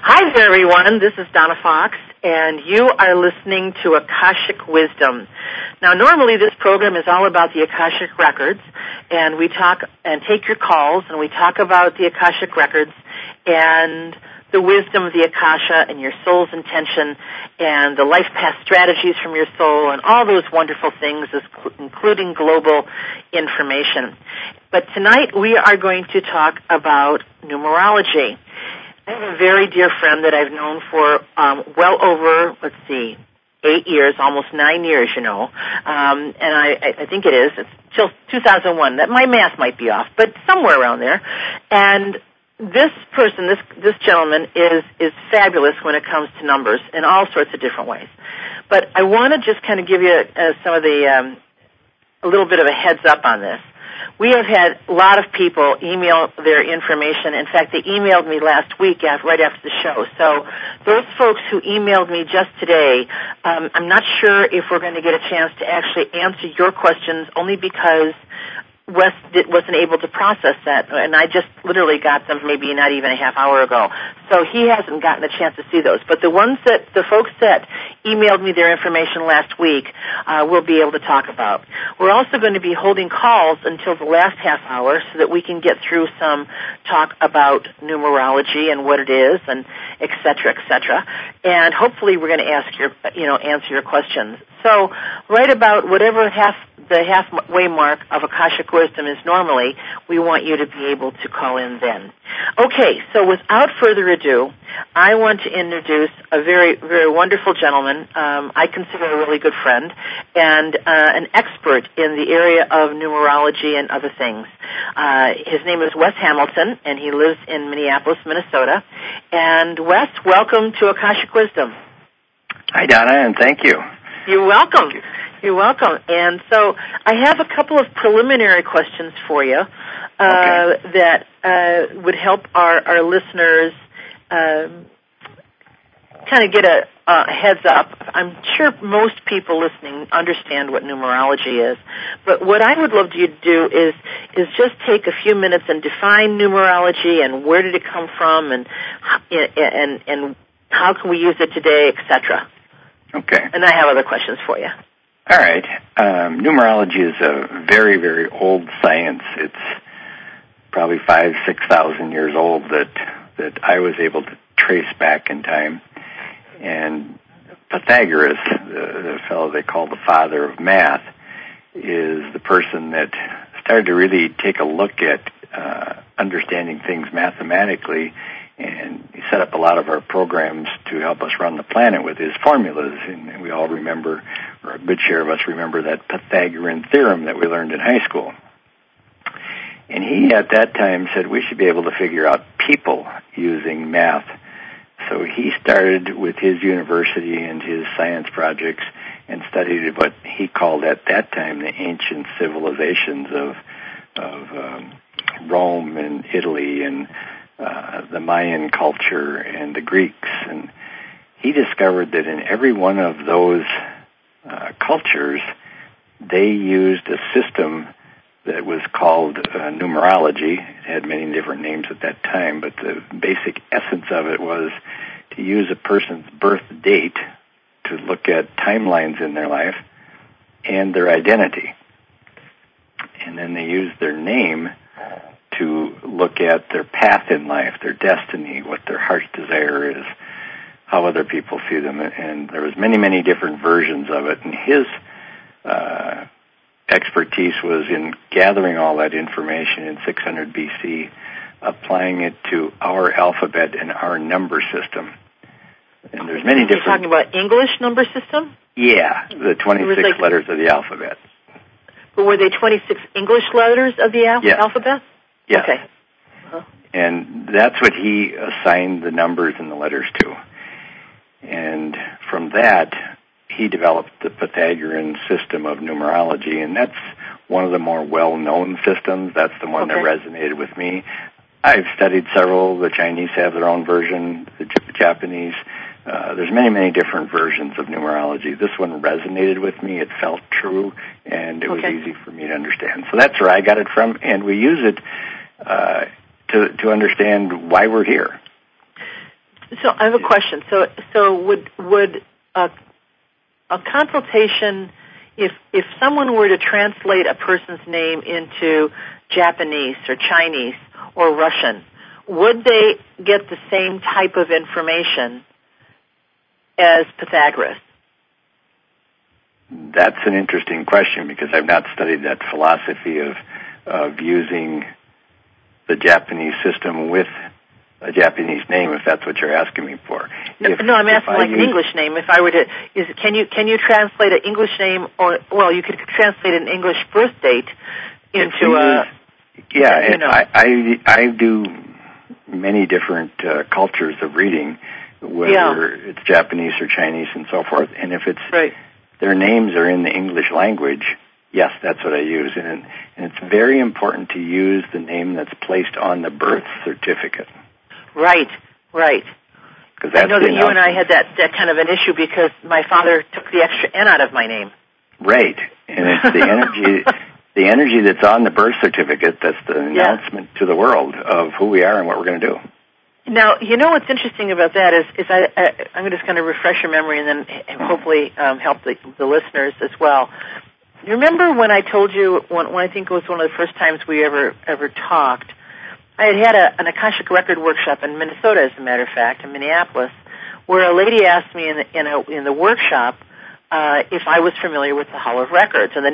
Hi there, everyone. This is Donna Fox, and you are listening to Akashic Wisdom. Now, normally this program is all about the Akashic Records, and we talk and take your calls, and we talk about the Akashic Records and the wisdom of the Akasha and your soul's intention and the life path strategies from your soul and all those wonderful things, including global information. But tonight we are going to talk about numerology. I have a very dear friend that I've known for well over, 8 years, almost 9 years, and I think it is. It's till 2001. That my math might be off, but somewhere around there. And this person, this gentleman, is fabulous when it comes to numbers in all sorts of different ways. But I want to just kind of give you a little bit of a heads up on this. We have had a lot of people email their information. In fact, they emailed me last week right after the show. So those folks who emailed me just today, I'm not sure if we're going to get a chance to actually answer your questions, only because Wes wasn't able to process that, and I just literally got them maybe not even a half hour ago. So he hasn't gotten a chance to see those. But the folks that emailed me their information last week, we'll be able to talk about. We're also going to be holding calls until the last half hour so that we can get through some talk about numerology and what it is, and et cetera, et cetera. And hopefully we're going to answer your questions. So right about whatever the halfway mark of Akashic Wisdom is normally, we want you to be able to call in then. Okay, so without further ado, I want to introduce a very, very wonderful gentleman, I consider a really good friend, and an expert in the area of numerology and other things. His name is Wes Hamilton, and he lives in Minneapolis, Minnesota. And Wes, welcome to Akashic Wisdom. Hi, Donna, and thank you. You're welcome. You're welcome. And so I have a couple of preliminary questions for you that would help our listeners kind of get a heads up. I'm sure most people listening understand what numerology is, but what I would love you to do is just take a few minutes and define numerology and where did it come from and how can we use it today, etc. Okay. And I have other questions for you. All right. Numerology is a very, very old science. It's probably 5,000-6,000 years old that I was able to trace back in time. And Pythagoras, the fellow they call the father of math, is the person that started to really take a look at understanding things mathematically, and he set up a lot of our programs to help us run the planet with his formulas. And we all remember, or a good share of us remember, that Pythagorean theorem that we learned in high school. And he, at that time, said we should be able to figure out people using math. So he started with his university and his science projects and studied what he called at that time the ancient civilizations of Rome and Italy and the Mayan culture and the Greeks. And he discovered that in every one of those cultures, they used a system that was called numerology. It had many different names at that time, but the basic essence of it was to use a person's birth date to look at timelines in their life and their identity. And then they used their name to look at their path in life, their destiny, what their heart's desire is, how other people see them. And there was many, many different versions of it. And his expertise was in gathering all that information in 600 BC, applying it to our alphabet and our number system. And there's many different... You're talking about English number system? Yeah, the 26 letters of the alphabet. But were they 26 English letters of the alphabet? Yes. Okay. Uh-huh. And that's what he assigned the numbers and the letters to. And from that, he developed the Pythagorean system of numerology, and that's one of the more well-known systems. That's the one that resonated with me. I've studied several. The Chinese have their own version, the Japanese. There's many, many different versions of numerology. This one resonated with me. It felt true, and it was easy for me to understand. So that's where I got it from, and we use it to understand why we're here. So I have a question. So would a consultation, if someone were to translate a person's name into Japanese or Chinese or Russian, would they get the same type of information as Pythagoras? That's an interesting question because I've not studied that philosophy of using the Japanese system with a Japanese name, if that's what you're asking me for. No, I'm asking like an English name. If I were to, can you translate an English name, or you could translate an English birth date into a? Yeah, I do many different cultures of reading, whether it's Japanese or Chinese and so forth, and if it's their names are in the English language, yes, that's what I use, and it's very important to use the name that's placed on the birth certificate. Right. I know that you and I had that kind of an issue because my father took the extra N out of my name. Right, and it's the energy that's on the birth certificate that's the announcement to the world of who we are and what we're going to do. Now, you know what's interesting about that is I'm just going to refresh your memory and then hopefully help the listeners as well. You remember when I told you, when I think it was one of the first times we ever talked, I had an Akashic Record workshop in Minnesota, as a matter of fact, in Minneapolis, where a lady asked me in the workshop if I was familiar with the Hall of Records, and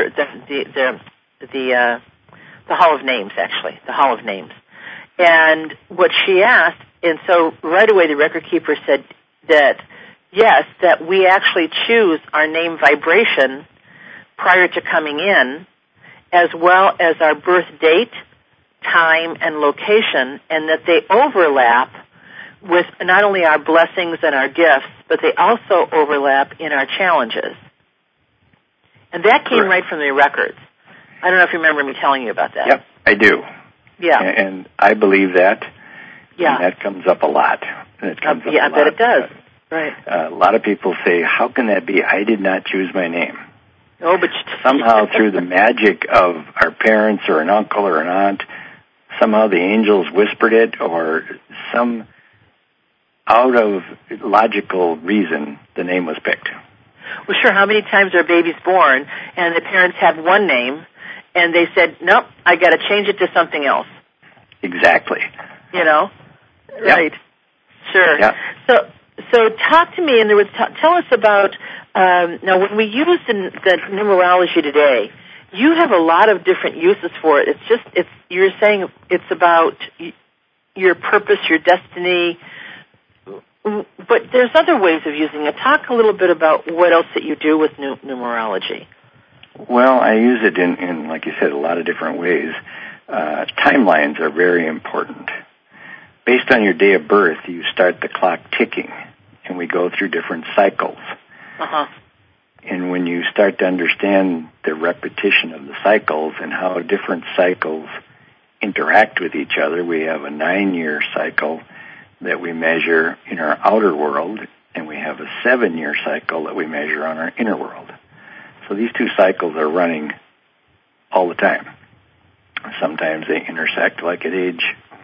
the Hall of Names, actually, the Hall of Names. And what she asked, and so right away the record keeper said that yes, that we actually choose our name vibration prior to coming in, as well as our birth date, time, and location, and that they overlap with not only our blessings and our gifts, but they also overlap in our challenges. And that came right from the records. I don't know if you remember me telling you about that. Yep, I do. Yeah. And I believe that. Yeah. And that comes up a lot. And it comes up a lot. I bet it does. Right. A lot of people say, how can that be? I did not choose my name. Oh, but somehow through the magic of our parents or an uncle or an aunt, somehow the angels whispered it, or some out of logical reason, the name was picked. Well, sure. How many times are babies born and the parents have one name and they said, nope, I got to change it to something else? Exactly. You know? Yep. Right. Sure. Yep. So talk to me, and tell us about, now when we use the numerology today, you have a lot of different uses for it. You're saying it's about your purpose, your destiny, but there's other ways of using it. Talk a little bit about what else that you do with numerology. Well, I use it in, like you said, a lot of different ways. Timelines are very important. Based on your day of birth, you start the clock ticking, and we go through different cycles. Uh-huh. And when you start to understand the repetition of the cycles and how different cycles interact with each other, we have a 9-year cycle that we measure in our outer world, and we have a 7-year cycle that we measure on our inner world. So these two cycles are running all the time. Sometimes they intersect, like at age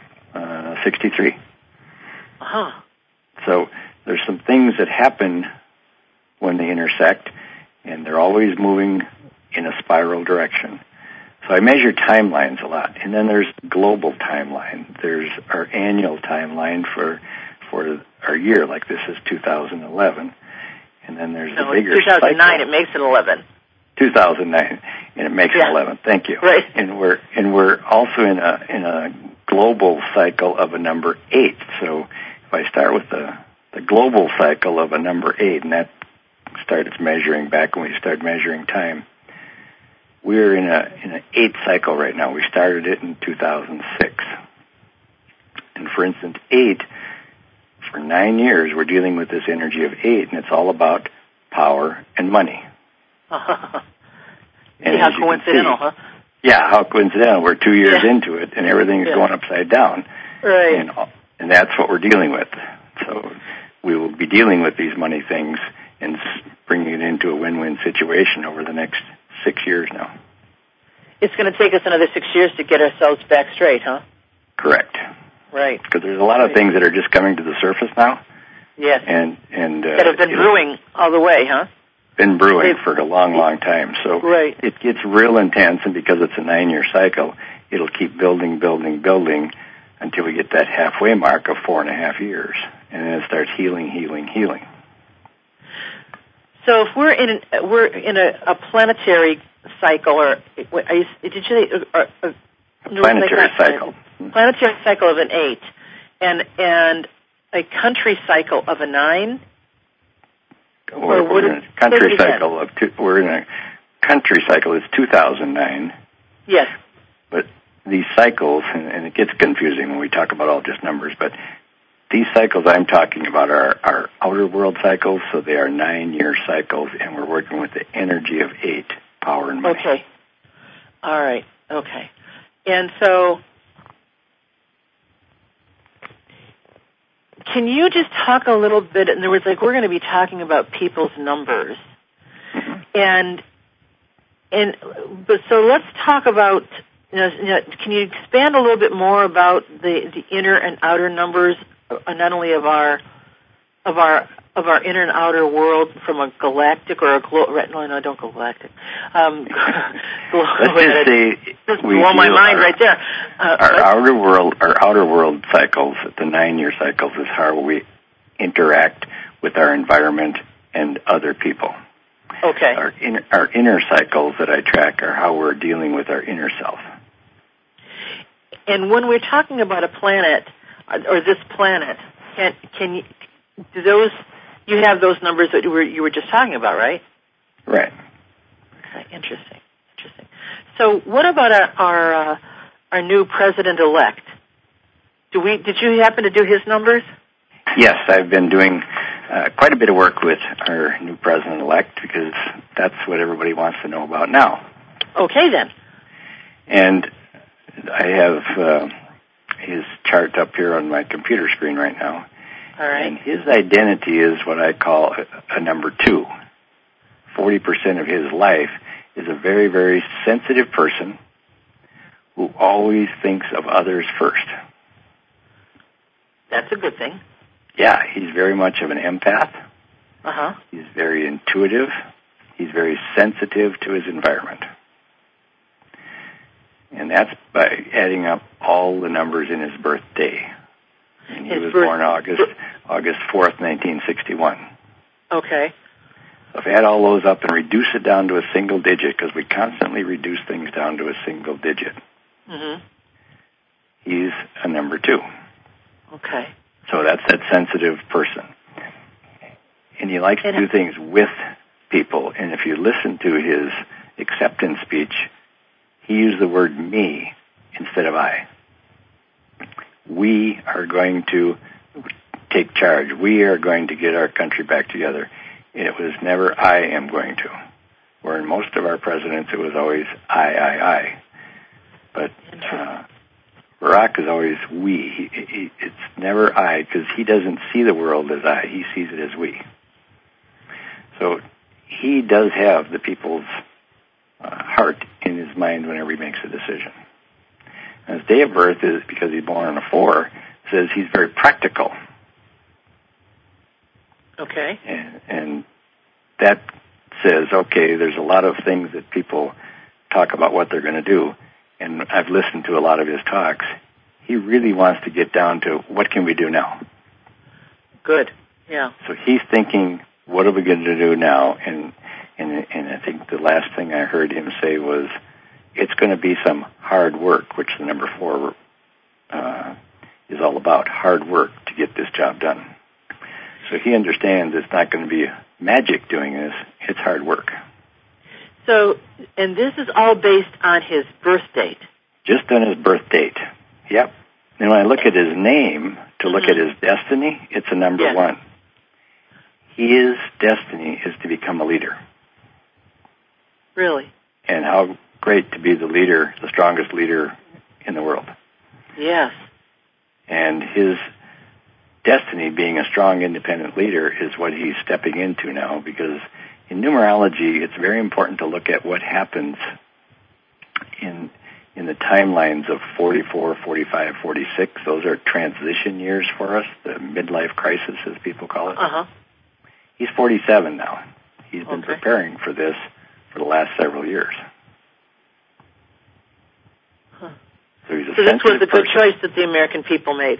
63. Uh-huh. So there's some things that happen when they intersect, and they're always moving in a spiral direction. So I measure timelines a lot. And then there's global timeline. There's our annual timeline for our year, like this is 2011. And then there's the bigger 2009, cycle. it makes it 11. 2009, and it makes it 11. Thank you. Right. And we're also in a global cycle of a number 8. So if I start with the global cycle of a number 8, and that started measuring back when we started measuring time, we're in an 8th cycle right now. We started it in 2006. And for instance, 8, for 9 years, we're dealing with this energy of 8, and it's all about power and money. And how coincidental, huh? Yeah, how coincidental. We're 2 years into it, and everything's going upside down. Right. And that's what we're dealing with. So we will be dealing with these money things and bringing it into a win-win situation over the next 6 years now. It's going to take us another 6 years to get ourselves back straight, huh? Correct. Right. Because there's a lot of things that are just coming to the surface now. Yes. And that have been brewing all the way, huh? Been brewing for a long, long time. So right. It gets real intense, and because it's a 9-year cycle, it'll keep building until we get that halfway mark of 4.5 years, and then it starts healing. So if we're in a planetary cycle, or did you say a planetary cycle? Planetary cycle of an 8, and a country cycle of a 9. We're in a country cycle of we're in a country cycle. It's 2009. Yes. But these cycles, and it gets confusing when we talk about all just numbers, but these cycles I'm talking about are outer world cycles, so they are 9-year cycles, and we're working with the energy of 8, power and money. Okay. All right. Okay. And so, can you just talk a little bit, in other words, like we're going to be talking about people's numbers, and so let's talk about, can you expand a little bit more about the inner and outer numbers, not only of our inner and outer world from a galactic or a don't galactic. Let's just say just blow my mind right there. Our outer world cycles, the 9-year cycles, is how we interact with our environment and other people. Okay. Our inner cycles that I track are how we're dealing with our inner self. And when we're talking about a planet or this planet, can you have those numbers that you were just talking about, right? Right. Okay, interesting. So, what about our new president-elect? Did you happen to do his numbers? Yes, I've been doing quite a bit of work with our new president-elect because that's what everybody wants to know about now. Okay, then. And I have his chart up here on my computer screen right now. All right. And his identity is what I call a number 2. 40% of his life is a very, very sensitive person who always thinks of others first. That's a good thing. Yeah, he's very much of an empath. Uh-huh. He's very intuitive. He's very sensitive to his environment. And that's by adding up all the numbers in his birthday. And he was born August 4th, 1961. Okay. So if I add all those up and reduce it down to a single digit, because we constantly reduce things down to a single digit, he's a number 2. Okay. So that's that sensitive person. And he likes to do things with people. And if you listen to his acceptance speech, he used the word me instead of I. We are going to take charge. We are going to get our country back together. And it was never I am going to. Where in most of our presidents, it was always I. But Barack is always we. It's never I, because he doesn't see the world as I. He sees it as we. So he does have the people's heart in his mind whenever he makes a decision. And his day of birth is, because he's born on a 4, says he's very practical. Okay. And that says, okay, there's a lot of things that people talk about what they're going to do. And I've listened to a lot of his talks. He really wants to get down to what can we do now? Good. Yeah. So he's thinking, what are we going to do now? And I think the last thing I heard him say was, it's going to be some hard work, which the number 4 is all about, hard work to get this job done. So he understands it's not going to be magic doing this, it's hard work. So, and this is all based on his birth date? Just on his birth date, yep. And when I look at his name, to look at his destiny, it's a number 1. His destiny is to become a leader. Really? And how great to be the leader, the strongest leader in the world. Yes. And his destiny, being a strong, independent leader, is what he's stepping into now, because in numerology, it's very important to look at what happens in in the timelines of 44, 45, 46. Those are transition years for us, the midlife crisis, as people call it. Uh-huh. He's 47 now. He's been preparing for this for the last several years. Huh. So he's a this was a good person. choice that the American people made.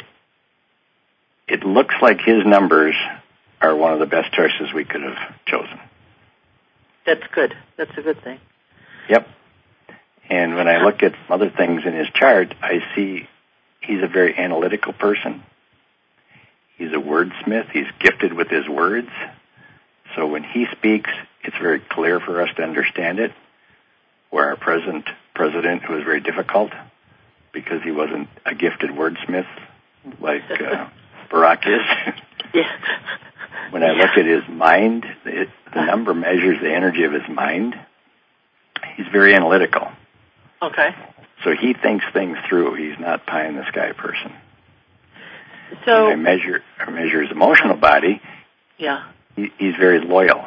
It looks like his numbers are one of the best choices we could have chosen. That's good. That's a good thing. Yep. And when I look at other things in his chart, I see he's a very analytical person. He's a wordsmith. He's gifted with his words. So when he speaks, it's very clear for us to understand it. Where our present president, who was very difficult because he wasn't a gifted wordsmith like Barack is. Yeah. When I look at his mind, the number measures the energy of his mind. He's very analytical. Okay. So he thinks things through. He's not pie-in-the-sky person. So when I measure his emotional body. Yeah. He's very loyal.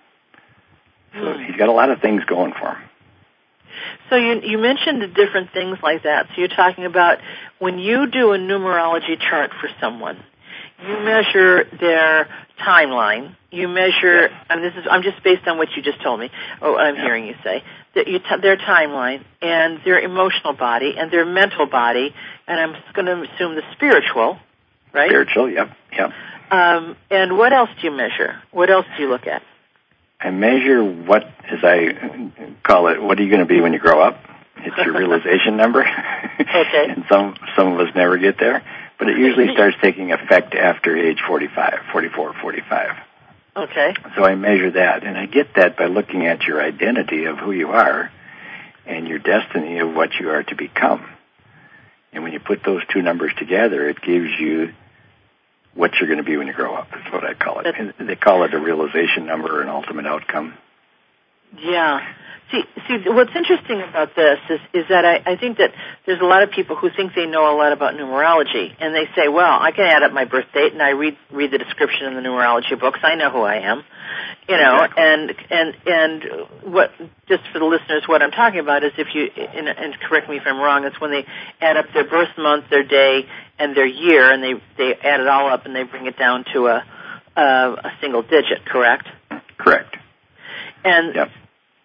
So he's got a lot of things going for him. So you mentioned the different things like that. So you're talking about when you do a numerology chart for someone, you measure their timeline. You measure, and I'm just based on what you just told me, or what I'm hearing you say, that their timeline and their emotional body and their mental body, and I'm going to assume the spiritual, right? Spiritual, yep. And what else do you measure? What else do you look at? I measure what, as I call it, what are you going to be when you grow up? It's your realization number. Okay. And some of us never get there. But it usually starts taking effect after age 45, 44, 45. Okay. So I measure that, and I get that by looking at your identity of who you are and your destiny of what you are to become. And when you put those two numbers together, it gives you what you're going to be when you grow up, is what I call it. And they call it a realization number or an ultimate outcome. Yeah. See, what's interesting about this is that I think that there's a lot of people who think they know a lot about numerology, and they say, well, I can add up my birth date, and I read the description in the numerology books. I know who I am, exactly. and what, just for the listeners, what I'm talking about is if you, and correct me if I'm wrong, it's when they add up their birth month, their day, and their year, and they add it all up, and they bring it down to a single digit, correct? Correct. And yep.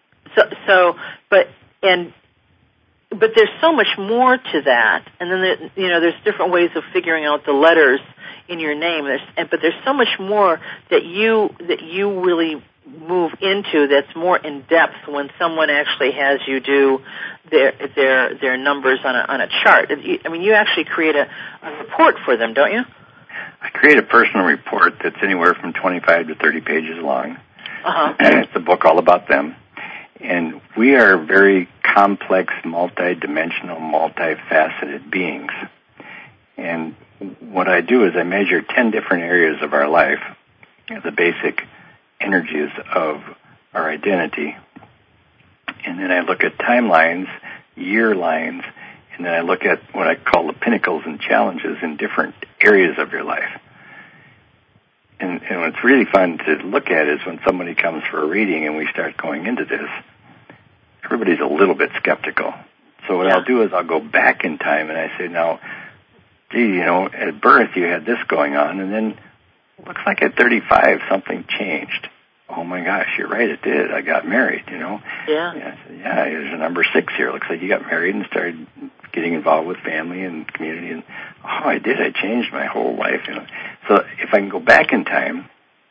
But there's so much more to that, and then there's different ways of figuring out the letters in your name. But there's so much more that you really move into that's more in depth when someone actually has you do their numbers on a chart. I mean, you actually create a report for them, don't you? I create a personal report that's anywhere from 25 to 30 pages long. Uh-huh. And it's a book all about them. And we are very complex, multi-dimensional, multifaceted beings. And what I do is I measure 10 different areas of our life, the basic energies of our identity. And then I look at timelines, year lines, and then I look at what I call the pinnacles and challenges in different areas of your life. And what's really fun to look at is when somebody comes for a reading and we start going into this, everybody's a little bit skeptical. So what I'll do is I'll go back in time and I say, now, gee, at birth you had this going on, and then looks like at 35 something changed. Oh my gosh, you're right, it did. I got married, Yeah. I said, there's a number 6 here. Looks like you got married and started getting involved with family and community. And I did. I changed my whole life. So if I can go back in time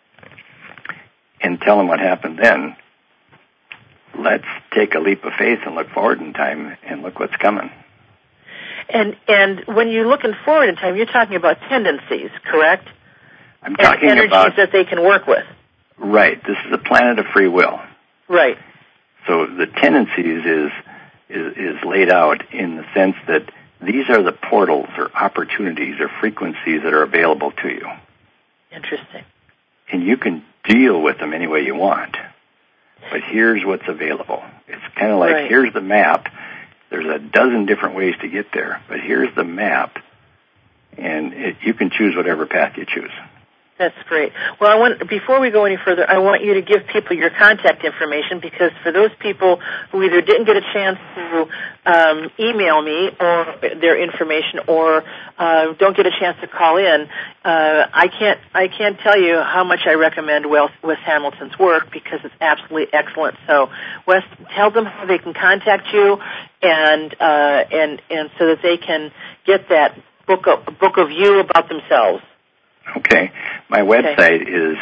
and tell them what happened then, let's take a leap of faith and look forward in time and look what's coming. And when you're looking forward in time, you're talking about tendencies, correct? I'm talking energies about that they can work with. Right. This is a planet of free will. Right. So the tendencies is laid out in the sense that these are the portals or opportunities or frequencies that are available to you. Interesting. And you can deal with them any way you want. But here's what's available. It's kind of like, here's the map. There's a dozen different ways to get there, but here's the map, and you can choose whatever path you choose. That's great. Well, before we go any further, I want you to give people your contact information, because for those people who either didn't get a chance to email me or their information, or don't get a chance to call in, I can't tell you how much I recommend Wes Hamilton's work, because it's absolutely excellent. So, Wes, tell them how they can contact you, and so that they can get that book of you about themselves. Okay. My website is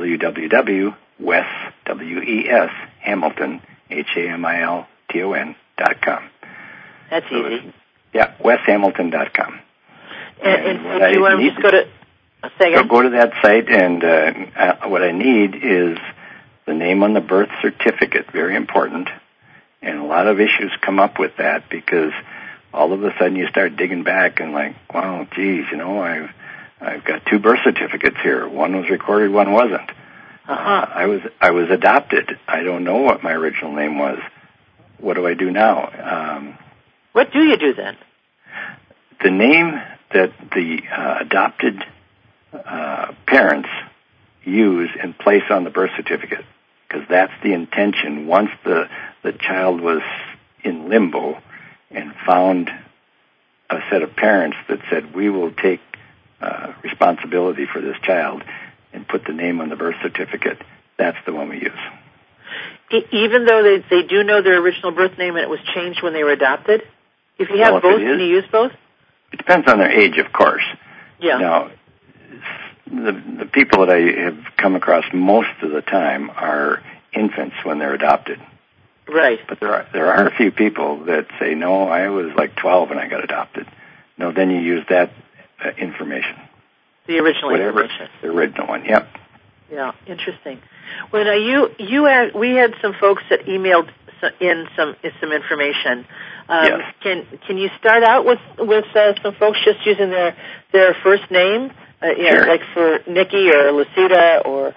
www.weshamilton, HAMILTON.com. That's easy. Yeah, weshamilton.com. And do you want to just go to... Say again? Go to that site, and what I need is the name on the birth certificate, very important. And a lot of issues come up with that, because all of a sudden you start digging back and like, wow, geez, I've got 2 birth certificates here. One was recorded, one wasn't. I was adopted. I don't know what my original name was. What do I do now? What do you do then? The name that the adopted parents use and place on the birth certificate, because that's the intention. Once the child was in limbo and found a set of parents that said, we will take responsibility for this child, and put the name on the birth certificate, that's the one we use. Even though they do know their original birth name and it was changed when they were adopted? If you have both, can you use both? It depends on their age, of course. Yeah. Now, the people that I have come across most of the time are infants when they're adopted. Right. But there are a few people that say, no, I was like 12 when I got adopted. No, then you use that information. The original information. The original one, yep. Yeah, interesting. Well, now we had some folks that emailed in some information. Yes. Can you start out with some folks just using their first name, Sure. like for Nikki or Lucida or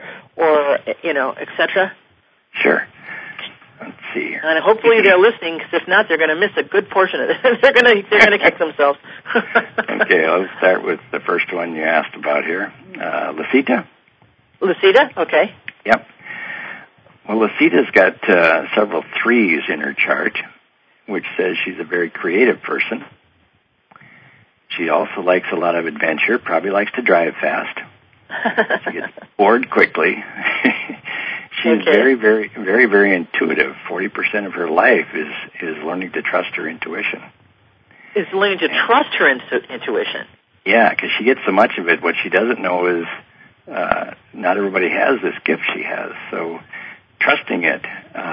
etc. Sure. Let's see here. And hopefully they're listening, because if not, they're going to miss a good portion of it. they're going to kick themselves. Okay, let's start with the first one you asked about here. Lucida? Lucida? Okay. Yep. Well, Lucida's got several 3s in her chart, which says she's a very creative person. She also likes a lot of adventure, probably likes to drive fast. She gets bored quickly. She's very, very, very, very intuitive. 40% of her life is learning to trust her intuition. Is learning to trust her intuition. Yeah, because she gets so much of it. What she doesn't know is not everybody has this gift she has. So trusting it,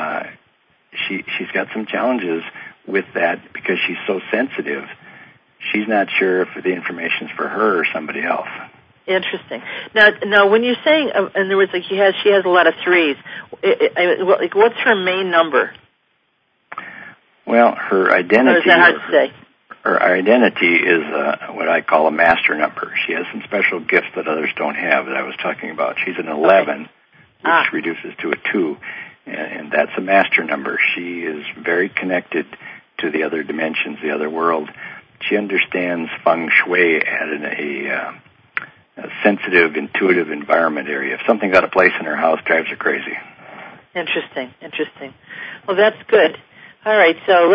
she's got some challenges with that, because she's so sensitive. She's not sure if the information's for her or somebody else. Interesting. Now, when you're saying, and there was she has a lot of 3s. What's her main number? Well, her identity. Or is that hard to say? Her identity is what I call a master number. She has some special gifts that others don't have that I was talking about. She's an 11, which reduces to a 2, and that's a master number. She is very connected to the other dimensions, the other world. She understands feng shui at a sensitive, intuitive environment area. If something's out of place in her house, drives her crazy. Interesting. Well, that's good. All right, so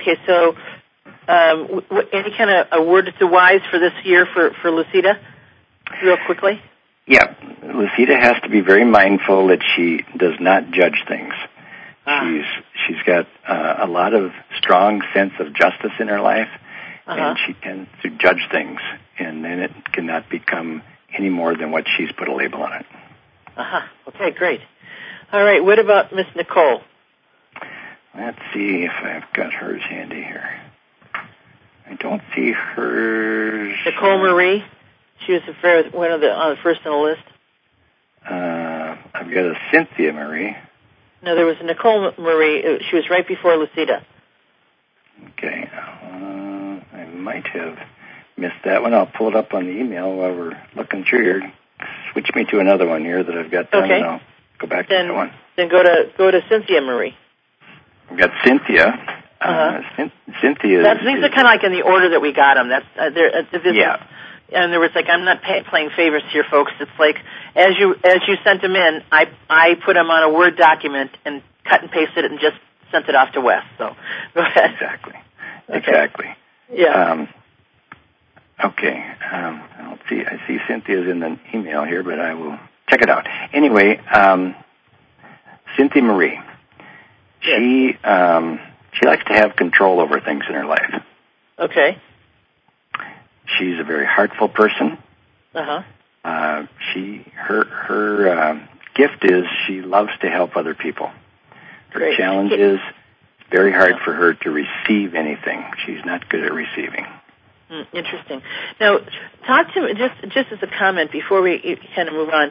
any kind of a word to wise for this year for Lucida, real quickly? Yeah, Lucida has to be very mindful that she does not judge things. She's got a lot of strong sense of justice in her life, and she tends to judge things, and then it cannot become any more than what she's put a label on it. Okay, great. All right, what about Miss Nicole? Let's see if I've got hers handy here. I don't see hers. Nicole Marie? She was one of the first on the list. I've got a Cynthia Marie. No, there was a Nicole Marie. She was right before Lucida. Okay. I might have missed that one. I'll pull it up on the email while we're looking through here. Switch me to another one here that I've got done, and I'll go back to that one. Then go to Cynthia Marie. I've got Cynthia. Cynthia. These are kind of like in the order that we got them. in other words, like I'm not playing favorites here, folks. It's like as you sent them in, I put them on a Word document and cut and pasted it and just sent it off to Wes. So go ahead. Exactly. Okay. Exactly. Yeah. Okay. Let's see. I see Cynthia's in the email here, but I will check it out. Anyway, Cynthia Marie. She likes to have control over things in her life. Okay. She's a very heartful person. Uh-huh. Her gift is she loves to help other people. Her Great. challenge is it's very hard for her to receive anything. She's not good at receiving. Interesting. Now, talk to me just as a comment before we kind of move on.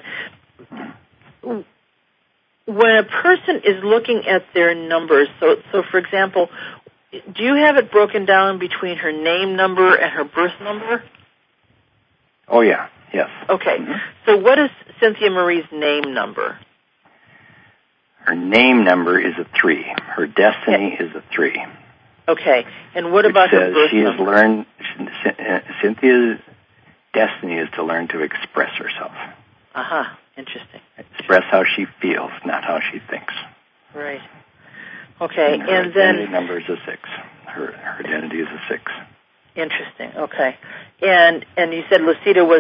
When a person is looking at their numbers, so for example, do you have it broken down between her name number and her birth number? Oh, yeah. Yes. Okay. Mm-hmm. So what is Cynthia Marie's name number? Her name number is a 3. Her destiny is a 3. Okay. And what about her birth number? Cynthia's destiny is to learn to express herself. Uh-huh. Interesting. Express how she feels, not how she thinks. Right. Okay. And her identity number is a 6. Her identity is a 6. Interesting. Okay. And you said Lucida was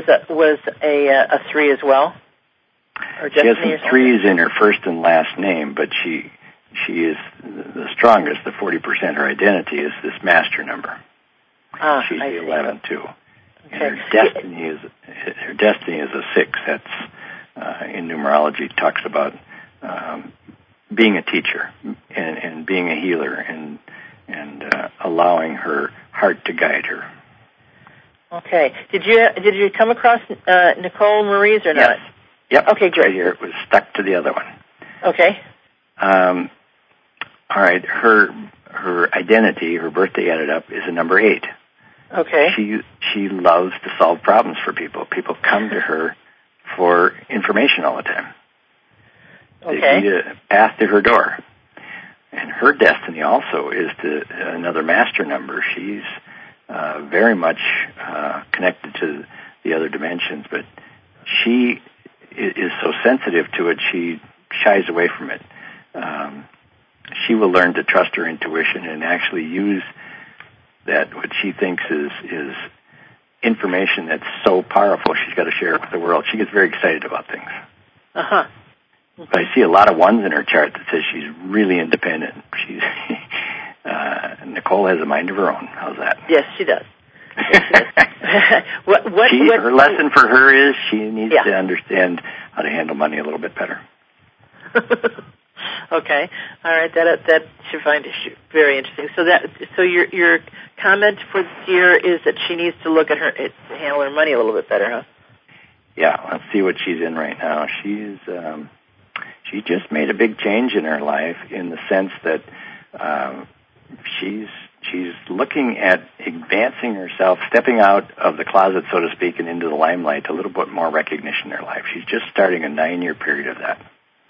a 3 as well? Or she has some 3s in her first and last name, but she is the strongest, the 40%. Her identity is this master number. She's the 11 too. Okay. And her destiny is a 6. That's in numerology talks about being a teacher and being a healer and allowing her heart to guide her. Okay. Did you come across Nicole Marie's or not? Yes. Yep. Okay, great. Right here. It was stuck to the other one. Okay. All right. Her identity, her birthday added up, is a number 8. Okay. She loves to solve problems for people. People come to her for information all the time. Okay. They need a path to her door. And her destiny also is to another master number. She's very much connected to the other dimensions, but she is so sensitive to it, she shies away from it. She will learn to trust her intuition and actually use that what she thinks is information that's so powerful. She's got to share it with the world. She gets very excited about things. Uh-huh. But I see a lot of 1s in her chart that says she's really independent. She's Nicole has a mind of her own. How's that? Yes, she does. Her lesson for her is she needs to understand how to handle money a little bit better. Okay, all right. That she find very interesting. So your comment for this year is that she needs to look at to handle her money a little bit better, huh? Yeah. Let's see what she's in right now. She just made a big change in her life in the sense that she's looking at advancing herself, stepping out of the closet, so to speak, and into the limelight, a little bit more recognition in her life. She's just starting a 9-year period of that.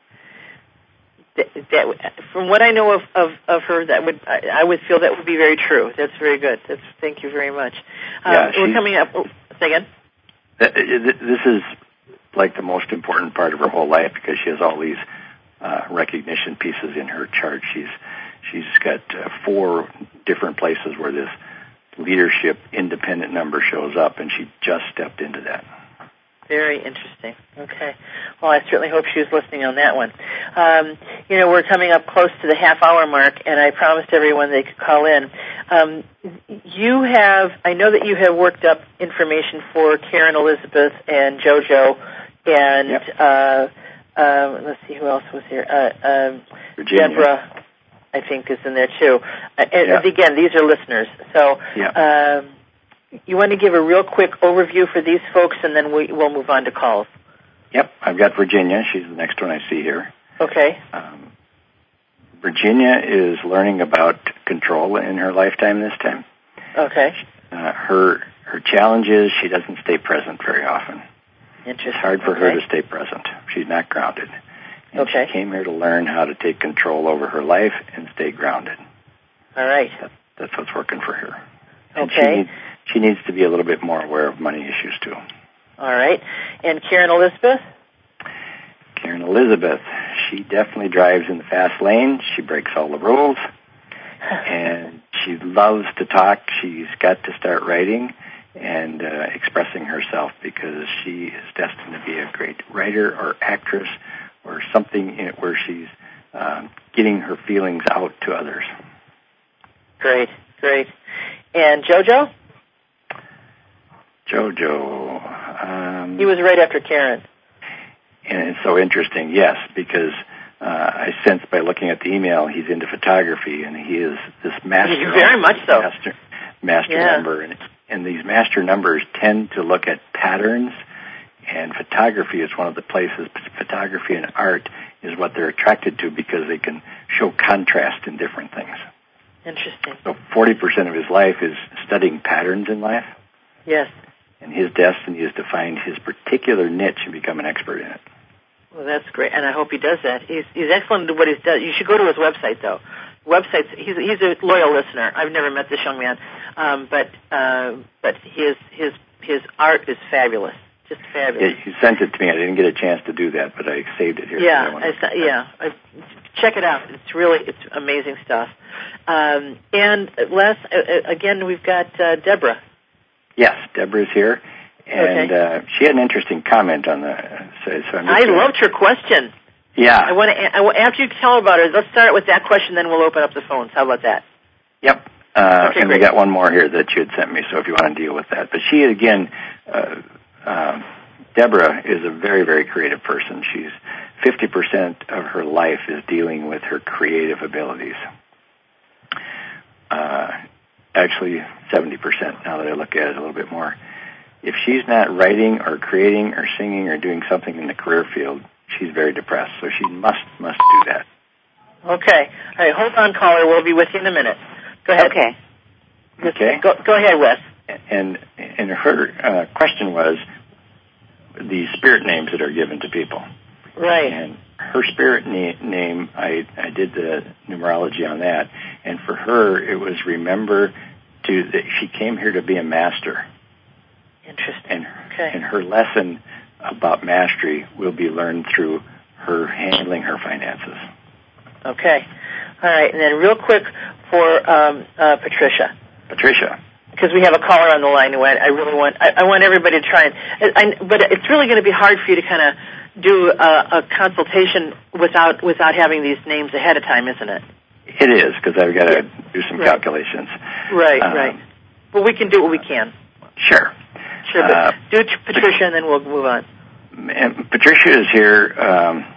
From what I know of her, I would feel that would be very true. That's very good. Thank you very much. We're coming up. Say again. This is like the most important part of her whole life because she has all these recognition pieces in her chart. She's got 4 different places where this leadership independent number shows up, and she just stepped into that. Very interesting. Okay. Well, I certainly hope she was listening on that one. We're coming up close to the half-hour mark, and I promised everyone they could call in. I know that you have worked up information for Karen Elizabeth and JoJo, and yep. Let's see who else was here. Virginia. Deborah, I think, is in there too. And again, these are listeners. So you want to give a real quick overview for these folks, and then we'll move on to calls. Yep, I've got Virginia. She's the next one I see here. Okay. Virginia is learning about control in her lifetime this time. Okay. Her challenge is she doesn't stay present very often. Interesting. It's hard for her to stay present. She's not grounded. And she came here to learn how to take control over her life and stay grounded. All right. That's what's working for her. Okay. she needs to be a little bit more aware of money issues, too. All right. And Karen Elizabeth? Karen Elizabeth, she definitely drives in the fast lane. She breaks all the rules. And she loves to talk. She's got to start writing and expressing herself, because she is destined to be a great writer or actress or something where she's getting her feelings out to others. Great. And JoJo? JoJo. He was right after Karen. And it's so interesting, yes, because I sense by looking at the email he's into photography, and he is this master. Very much so. Master number. And these master numbers tend to look at patterns, and photography is one of the places. Photography and art is what they're attracted to, because they can show contrast in different things. Interesting. So 40% of his life is studying patterns in life. Yes. And his destiny is to find his particular niche and become an expert in it. Well, that's great, and I hope he does that. He's excellent at what he does. You should go to his website, though. He's a loyal listener. I've never met this young man, but his art is fabulous, just fabulous. Yeah, you sent it to me. I didn't get a chance to do that, but I saved it here. Check it out. It's amazing stuff. And Les, again, we've got Deborah. Yes, Deborah's here. And she had an interesting comment on the. I loved her question. Yeah. After you tell about her, let's start with that question, then we'll open up the phones. How about that? Yep. And we got one more here that you had sent me, so if you want to deal with that. But she, again, Deborah is a very, very creative person. 50% of her life is dealing with her creative abilities. Actually, 70% now that I look at it a little bit more. If she's not writing or creating or singing or doing something in the career field, she's very depressed. So she must do that. Okay. All right, hold on, caller. We'll be with you in a minute. Go ahead. Okay. Go ahead, Wes. And her question was the spirit names that are given to people. Right. And her spirit name, I did the numerology on that. And for her, it was that she came here to be a master. Interesting. And her lesson about mastery will be learned through her handling her finances. Okay. All right. And then real quick for Patricia. Patricia. Because we have a caller on the line who I want everybody to try but it's really going to be hard for you to kind of do a consultation without having these names ahead of time, isn't it? It is, because I've got to do some calculations. Right. But we can do what we can. Sure. But do it to Patricia, and then we'll move on. And Patricia is here.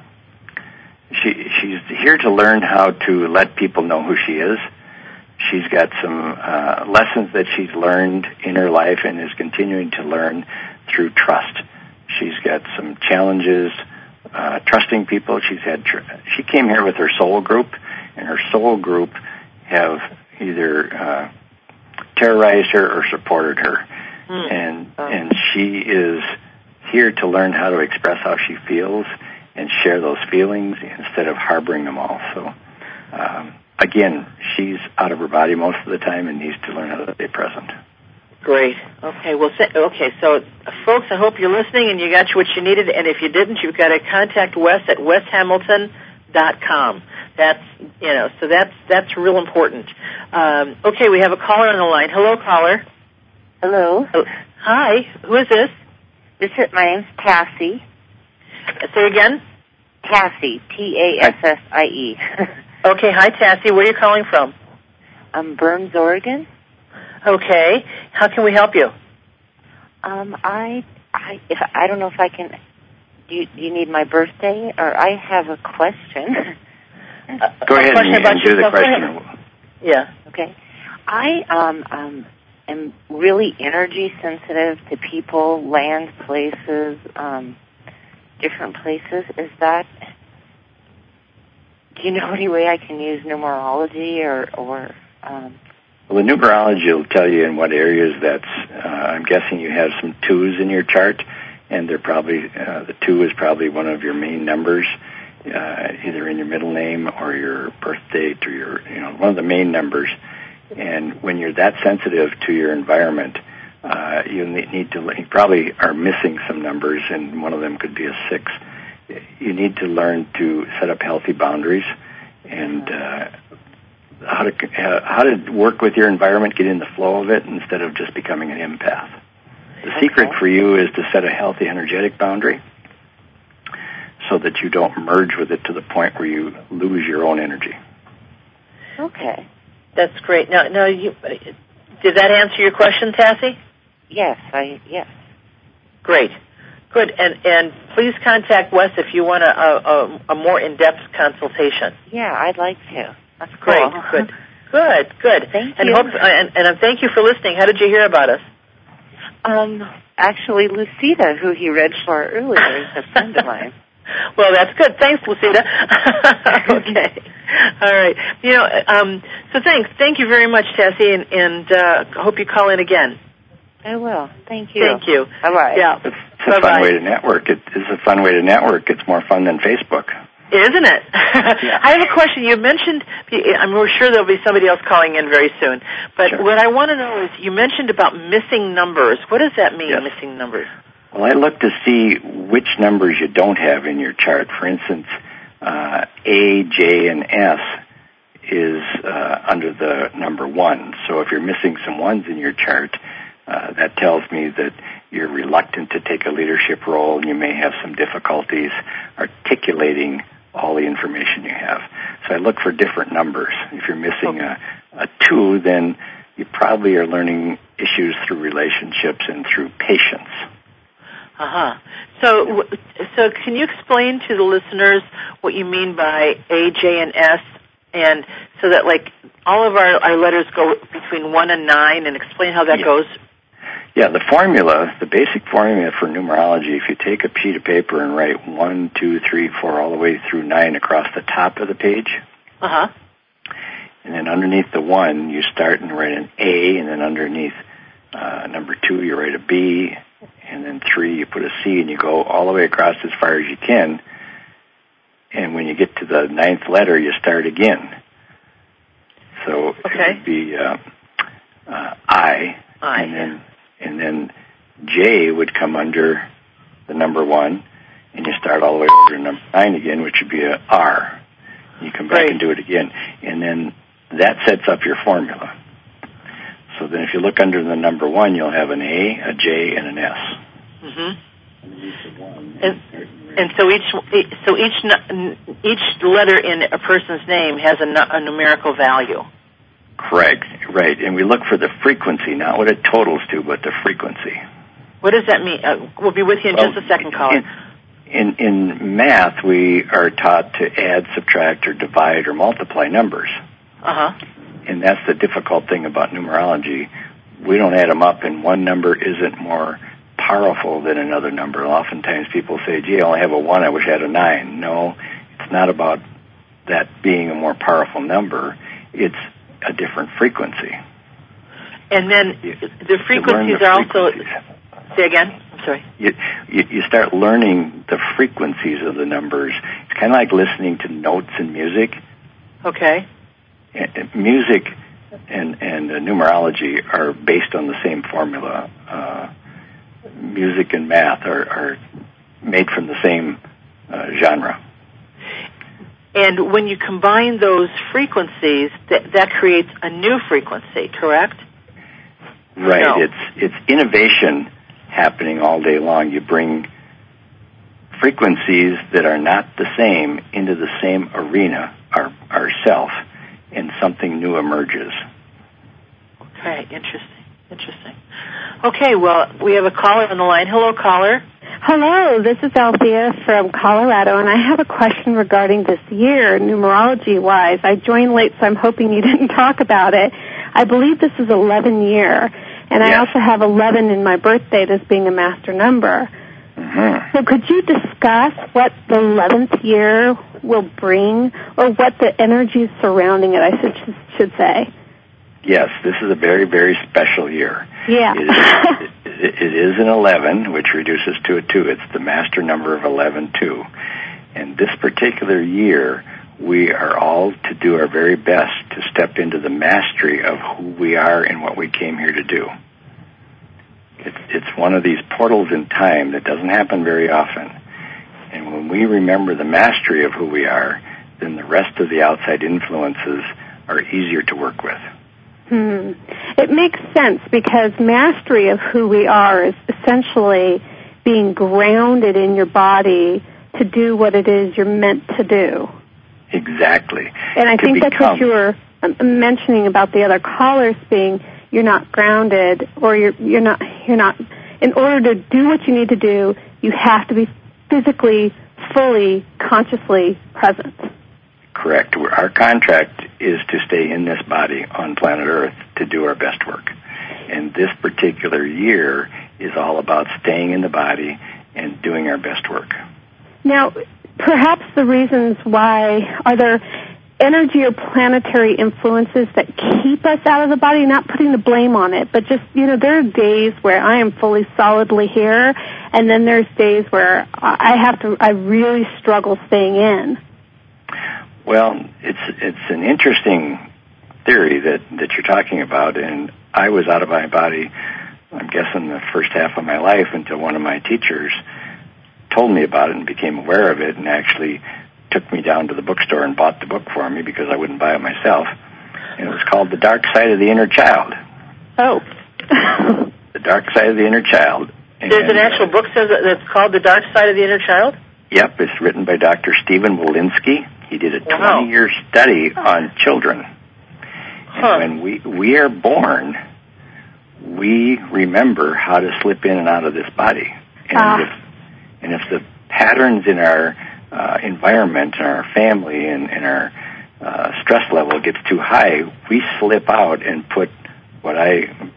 She's here to learn how to let people know who she is. She's got some lessons that she's learned in her life and is continuing to learn through trust. She's got some challenges trusting people. She came here with her soul group, and her soul group have either terrorized her or supported her. And she is here to learn how to express how she feels and share those feelings instead of harboring them all. So, again, she's out of her body most of the time and needs to learn how to stay present. Great. Okay. So, folks, I hope you're listening and you got what you needed. And if you didn't, you've got to contact Wes at weshamilton.com. That's real important. Okay, we have a caller on the line. Hello, caller. Hello. Hi. Who is this? My name's Tassie. Say again? Tassie. Tassie. Okay. Hi, Tassie. Where are you calling from? Burns, Oregon. Okay. How can we help you? I don't know if I can. Do you need my birthday, or I have a question? Go ahead and do the question. Yeah. Okay. I am really energy sensitive to people, land, places, different places. Do you know any way I can use numerology or Well, the numerology will tell you in what areas I'm guessing you have some 2s in your chart, and they're probably, the 2 is probably one of your main numbers, either in your middle name or your birth date or one of the main numbers. And when you're that sensitive to your environment, you probably are missing some numbers, and one of them could be a 6. You need to learn to set up healthy boundaries and how to work with your environment, get in the flow of it instead of just becoming an empath. The secret for you is to set a healthy energetic boundary so that you don't merge with it to the point where you lose your own energy. Okay. That's great. Now, did that answer your question, Tassie? Yes. Great. Good. And please contact Wes if you want a more in-depth consultation. Yeah, I'd like to. That's cool. Great. Good. Thank you. And thank you for listening. How did you hear about us? Actually, Lucida, who he read for earlier, is a friend of mine. Well, that's good. Thanks, Lucida. Okay. All right. So thanks. Thank you very much, Tassie, and hope you call in again. I will. Thank you. Thank you. Bye-bye. Yeah. It's a fun way to network. It's a fun way to network. It's more fun than Facebook. Isn't it? Yeah. I have a question. You mentioned, I'm sure there'll be somebody else calling in very soon, but sure. What I want to know is you mentioned about missing numbers. What does that mean, yes. Missing numbers? Well, I look to see which numbers you don't have in your chart. For instance, A, J, and S is under the number 1. So if you're missing some 1s in your chart, that tells me that you're reluctant to take a leadership role and you may have some difficulties articulating all the information you have. So I look for different numbers. If you're missing a 2, then you probably are learning issues through relationships and through patience. So can you explain to the listeners what you mean by A, J, and S, and so that like all of our letters go between 1 and 9, and explain how that goes? Yeah, the basic formula for numerology, if you take a sheet of paper and write 1, 2, 3, 4, all the way through 9 across the top of the page. And then underneath the 1, you start and write an A, and then underneath number 2, you write a B, and then 3, you put a C, and you go all the way across as far as you can. And when you get to the 9th letter, you start again. So it would be I, and then J would come under the number 1, and you start all the way over to number 9 again, which would be a R. You come back and do it again, and then that sets up your formula. So then if you look under the number 1, you'll have an A, a J, and an S. And so each letter in a person's name has a numerical value. Correct, right. And we look for the frequency, not what it totals to, but the frequency. What does that mean? We'll be with you in just a second, caller. In math, we are taught to add, subtract, or divide, or multiply numbers. And that's the difficult thing about numerology. We don't add them up, and one number isn't more powerful than another number. Oftentimes people say, gee, I only have a 1, I wish I had a 9. No, it's not about that being a more powerful number. It's a different frequency. And then the frequencies are also... Say again? I'm sorry. You start learning the frequencies of the numbers. It's kind of like listening to notes in music. Okay. Music and numerology are based on the same formula. Music and math are made from the same genre. And when you combine those frequencies, that creates a new frequency, correct? Right. No. It's innovation happening all day long. You bring frequencies that are not the same into the same arena, our self, and something new emerges. Okay, interesting. Okay, well, we have a caller on the line. Hello, caller. Hello, this is Althea from Colorado, and I have a question regarding this year, numerology-wise. I joined late, so I'm hoping you didn't talk about it. I believe this is 11 year, and yes. I also have 11 in my birth date as being a master number. Mm-hmm. So could you discuss what the 11th year will bring, or what the energies surrounding it, I should say? Yes, this is a very, very special year. Yeah. It is an 11, which reduces to a 2. It's the master number of 11-2. And this particular year, we are all to do our very best to step into the mastery of who we are and what we came here to do. It's one of these portals in time that doesn't happen very often. And when we remember the mastery of who we are, then the rest of the outside influences are easier to work with. It makes sense because mastery of who we are is essentially being grounded in your body to do what it is you're meant to do. Exactly. And I think that's what you were mentioning about the other callers being you're not grounded, or you're not. In order to do what you need to do, you have to be physically, fully, consciously present. Correct. Our contract is to stay in this body on planet Earth to do our best work. And this particular year is all about staying in the body and doing our best work. Now, perhaps the reasons why, are there energy or planetary influences that keep us out of the body? Not putting the blame on it, but just, there are days where I am fully solidly here, and then there's days where I really struggle staying in. Well, it's an interesting theory that you're talking about, and I was out of my body, I'm guessing the first half of my life, until one of my teachers told me about it and became aware of it and actually took me down to the bookstore and bought the book for me because I wouldn't buy it myself. And it was called The Dark Side of the Inner Child. Oh. The Dark Side of the Inner Child. There's an actual book that's called The Dark Side of the Inner Child? Yep, it's written by Dr. Stephen Walensky. He did a 20-year study on children. And when we are born, we remember how to slip in and out of this body. And if the patterns in our environment, and our family, and our stress level gets too high, we slip out and put what I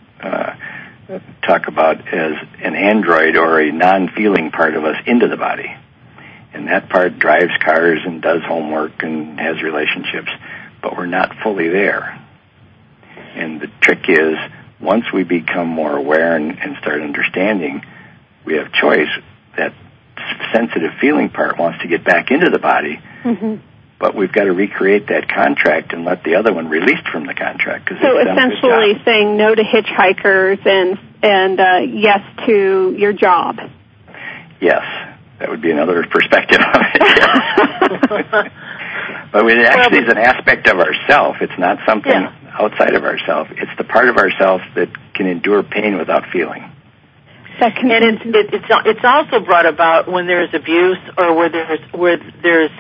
talk about as an android or a non-feeling part of us into the body. And that part drives cars and does homework and has relationships, but we're not fully there. And the trick is, once we become more aware and start understanding, we have choice. That sensitive feeling part wants to get back into the body, but we've got to recreate that contract and let the other one released from the contract. So essentially saying no to hitchhikers and yes to your job. Yes, that would be another perspective of it. Yes. But it actually is an aspect of ourself. It's not something outside of ourself. It's the part of ourself that can endure pain without feeling. And it's also brought about when there's abuse or where there's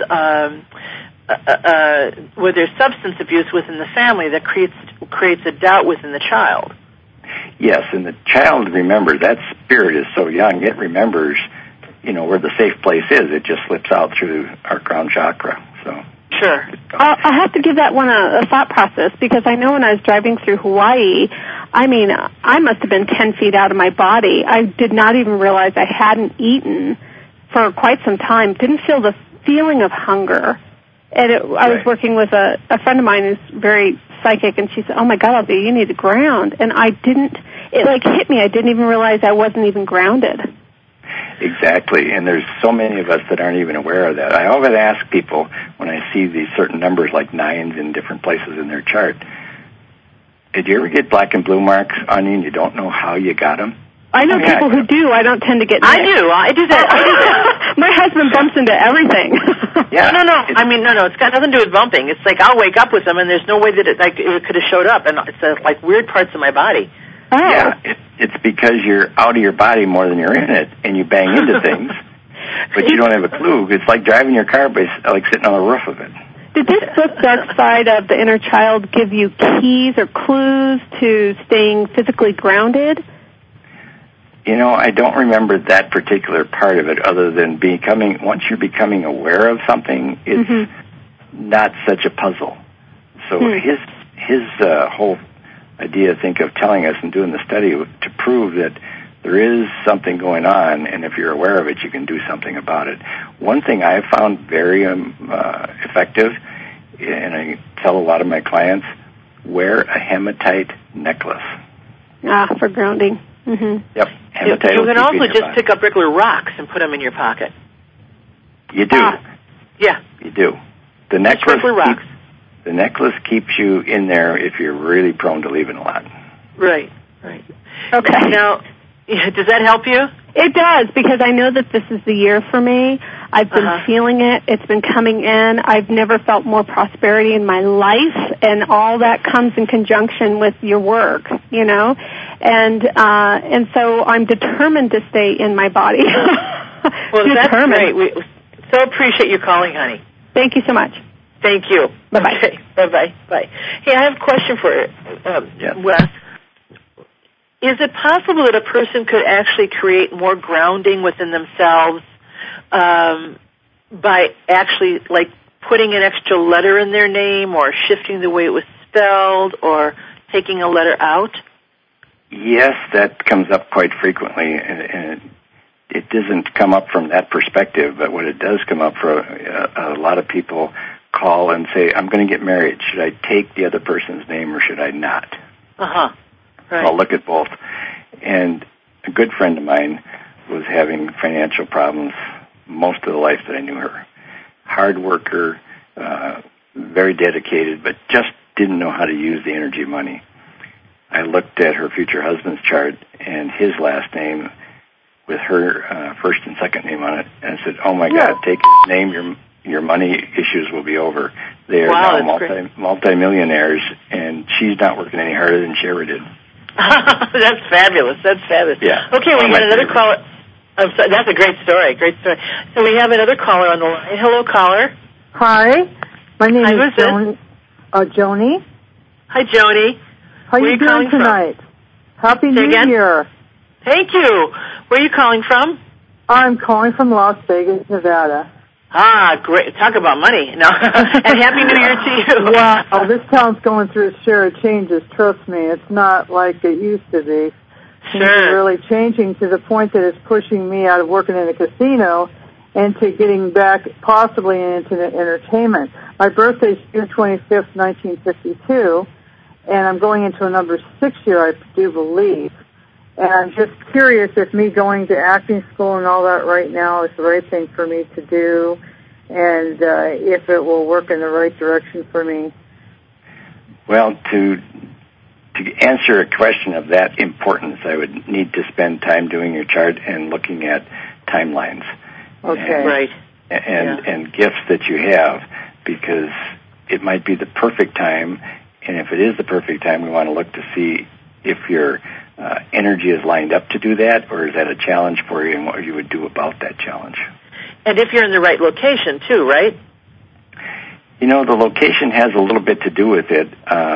substance abuse within the family that creates a doubt within the child. Yes, and the child remembers. That spirit is so young; it remembers, where the safe place is. It just slips out through our crown chakra. So. Sure. I'll have to give that one a thought process, because I know when I was driving through Hawaii, I must have been 10 feet out of my body. I did not even realize I hadn't eaten for quite some time, didn't feel the feeling of hunger. And I was working with a friend of mine who's very psychic, and she said, "Oh my God, Althea, you need to ground." And it hit me. I didn't even realize I wasn't even grounded. Exactly, and there's so many of us that aren't even aware of that. I always ask people when I see these certain numbers like 9s in different places in their chart, did you ever get black and blue marks on you and you don't know how you got them? I know people who do. I don't tend to get I do that. My husband bumps into everything. Yeah. No. It's got nothing to do with bumping. It's like I'll wake up with them and there's no way that it could have showed up, and it's like weird parts of my body. Oh. Yeah, it's because you're out of your body more than you're in it, and you bang into things, but you don't have a clue. It's like driving your car by like sitting on the roof of it. Did this book, Dark Side of the Inner Child, give you keys or clues to staying physically grounded? I don't remember that particular part of it, other than once you're becoming aware of something, it's not such a puzzle. So his whole idea, of telling us and doing the study to prove that there is something going on, and if you're aware of it, you can do something about it. One thing I have found very effective, and I tell a lot of my clients, wear a hematite necklace. For grounding. Mm-hmm. Yep. Hematite. You can also just pick up regular rocks and put them in your pocket. You do. Yeah. You do. The necklace. Regular rocks. The necklace keeps you in there if you're really prone to leaving a lot. Right. Okay. Now, Does that help you? It does, because I know that this is the year for me. I've been feeling it. It's been coming in. I've never felt more prosperity in my life, and all that comes in conjunction with your work, you know. And so I'm determined to stay in my body. Well, that's great. We so appreciate you calling, honey. Thank you so much. Thank you. Bye-bye. Okay. Bye-bye. Bye. Hey, I have a question for Wes. Is it possible that a person could actually create more grounding within themselves by actually, like, putting an extra letter in their name or shifting the way it was spelled or taking a letter out? Yes, that comes up quite frequently, and it doesn't come up from that perspective, but what it does come up for a lot of people call and say, I'm going to get married. Should I take the other person's name or should I not? Right. I'll look at both. And a good friend of mine was having financial problems most of the life that I knew her. Hard worker, very dedicated, but just didn't know how to use the energy of money. I looked at her future husband's chart and his last name with her first and second name on it, and said, oh, my God, take his name, your money issues will be over. They are now multi-millionaires, and she's not working any harder than she ever did. That's fabulous. Yeah. Okay, we got another caller. I'm sorry, that's a great story. So we have another caller on the line. Hello, caller. Hi. My name is Joni. Hi, Joni. How are you doing tonight? Happy New Year. Thank you. Where are you calling from? I'm calling from Las Vegas, Nevada. Great. Talk about money. No. And Happy New Year to you. Wow, this town's going through a share of changes. Trust me, it's not like it used to be. Things are really changing to the point that it's pushing me out of working in a casino into getting back possibly into entertainment. My birthday's June 25th, 1952, and I'm going into a number 6 year, I do believe. And I'm just curious if me going to acting school and all that right now is the right thing for me to do, and if it will work in the right direction for me. Well, to answer a question of that importance, I would need to spend time doing your chart and looking at timelines. Okay. And gifts that you have, because it might be the perfect time, and if it is the perfect time, we want to look to see if your energy is lined up to do that, or is that a challenge for you, and what you would do about that challenge. And if you're in the right location, too, right? You know, the location has a little bit to do with it,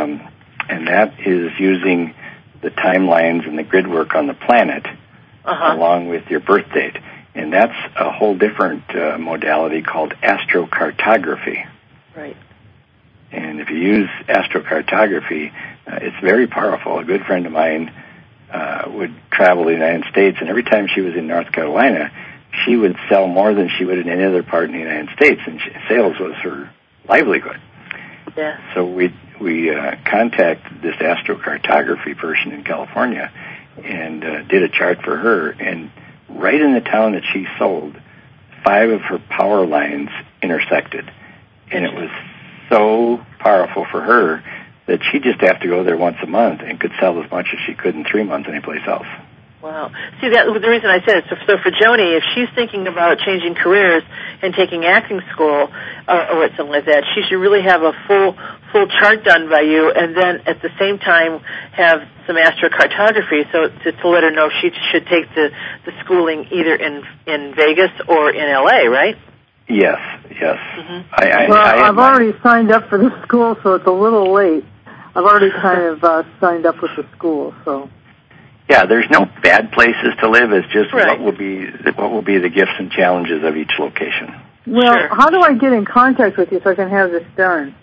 and that is using the timelines and the grid work on the planet along with your birth date. And that's a whole different modality called astrocartography. Right. And if you use astrocartography, it's very powerful. A good friend of mine would travel the United States, and every time she was in North Carolina, she would sell more than she would in any other part in the United States, and sales was her livelihood. Yeah. So we contacted this astrocartography person in California and did a chart for her, and right in the town that she sold, 5 of her power lines intersected. And it was so powerful for her that she'd just have to go there once a month and could sell as much as she could in 3 months anyplace else. Wow. See, that the reason I said it, so for Joni, if she's thinking about changing careers and taking acting school or something like that, she should really have a full chart done by you, and then at the same time have some astrocartography so to let her know she should take the schooling either in Vegas or in L.A., right? Yes. Mm-hmm. I've already signed up for the school, so it's a little late. I've already kind of signed up with the school, so... Yeah, there's no bad places to live. It's just what will be the gifts and challenges of each location. Well, how do I get in contact with you so I can have this done?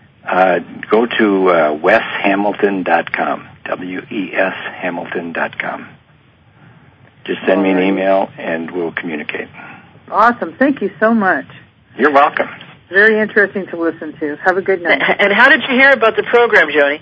Go to weshamilton.com, WESHamilton.com. Just send me an email and we'll communicate. Awesome. Thank you so much. You're welcome. Very interesting to listen to. Have a good night. And how did you hear about the program, Joni?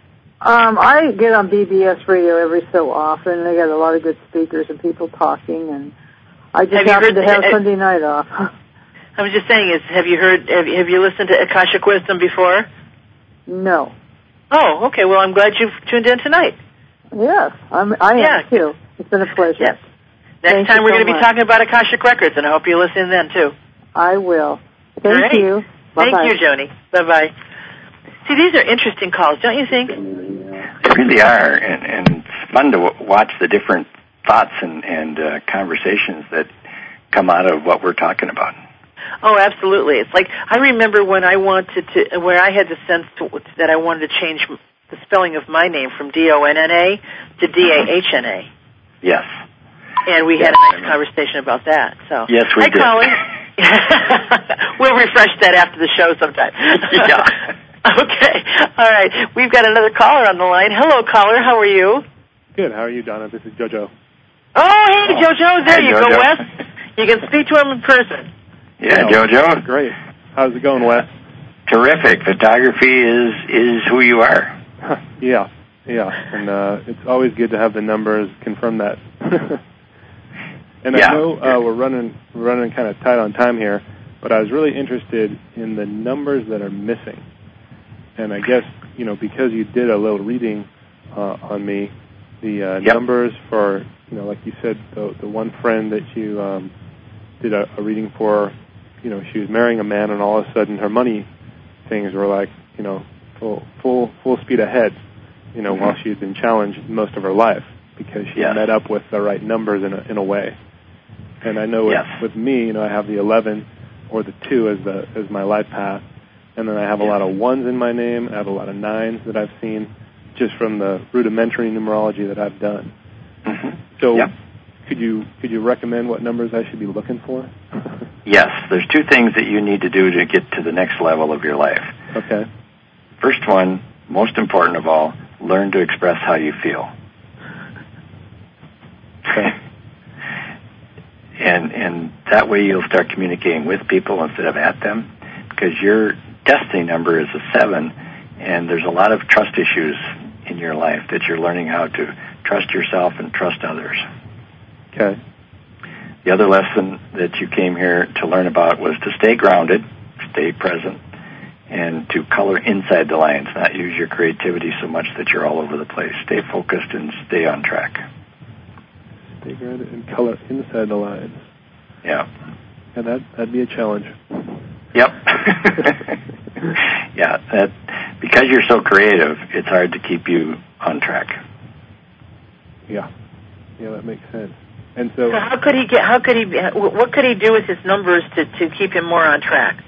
I get on BBS radio every so often. They got a lot of good speakers and people talking, and I just happen to have Sunday night off. I was just saying, have you listened to Akashic Wisdom before? No. Oh, okay. Well, I'm glad you've tuned in tonight. Yes, I am too. It's been a pleasure. Yes. Next time we're going to be talking about Akashic Records, and I hope you listen then, too. I will. Thank you. Bye-bye. Thank you, Joni. Bye-bye. See, these are interesting calls, don't you think? They really are, and it's fun to watch the different thoughts and conversations that come out of what we're talking about. Oh, absolutely. It's like, I remember when I where I had the sense that I wanted to change the spelling of my name from D-O-N-N-A to D-A-H-N-A. Yes. And we had a nice conversation about that. So. Yes, we did. Hi, Colin. We'll refresh that after the show sometime. Yeah. Okay. All right. We've got another caller on the line. Hello, caller. How are you? Good. How are you, Donna? This is JoJo. Oh, hey, JoJo. There you Jojo. go, Wes. You can speak to him in person. Yeah, JoJo. Great. How's it going, Wes? Terrific. Photography is who you are. Yeah. And it's always good to have the numbers confirm that. And I know we're running kind of tight on time here, but I was really interested in the numbers that are missing. And I guess, because you did a little reading on me, the numbers for, like you said, the one friend that you did a reading for, she was marrying a man, and all of a sudden her money things were like, full speed ahead, while she had been challenged most of her life because she met up with the right numbers in a way. And I know with me, I have the 11 or the 2 as my life path, and then I have a lot of 1s in my name. I have a lot of 9s that I've seen just from the rudimentary numerology that I've done. Mm-hmm. So could you recommend what numbers I should be looking for? Yes, there's 2 things that you need to do to get to the next level of your life. Okay. First one, most important of all, learn to express how you feel. Okay. And that way you'll start communicating with people instead of at them, because your destiny number is a 7, and there's a lot of trust issues in your life that you're learning how to trust yourself and trust others. Okay. The other lesson that you came here to learn about was to stay grounded, stay present, and to color inside the lines, not use your creativity so much that you're all over the place. Stay focused and stay on track. Stay grounded and color inside the lines. Yeah. And that'd be a challenge. Yep. Because you're so creative, it's hard to keep you on track. Yeah, that makes sense. And so what could he do with his numbers to keep him more on track?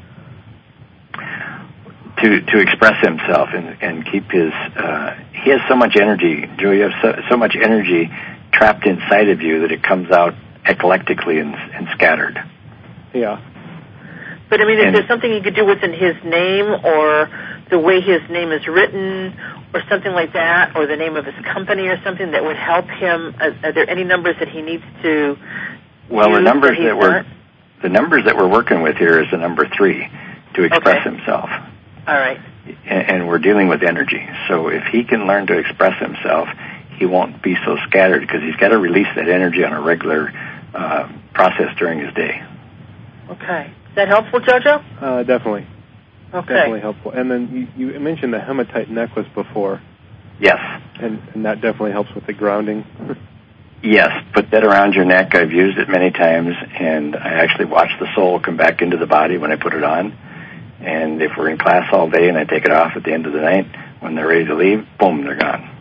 To express himself and keep his, he has so much energy, Joe, you have so much energy trapped inside of you that it comes out eclectically and scattered. Yeah. But, is there something he could do within his name or the way his name is written or something like that, or the name of his company or something that would help him? Are there any numbers that he needs to Well, the numbers that we're working with here is the number 3, to express himself. All right. And we're dealing with energy. So if he can learn to express himself, he won't be so scattered, because he's got to release that energy on a regular process during his day. Okay. Is that helpful, JoJo? Definitely. Okay. Definitely helpful. And then you mentioned the hematite necklace before. Yes. And that definitely helps with the grounding. Yes, put that around your neck. I've used it many times, and I actually watch the soul come back into the body when I put it on. And if we're in class all day and I take it off at the end of the night, when they're ready to leave, boom, they're gone.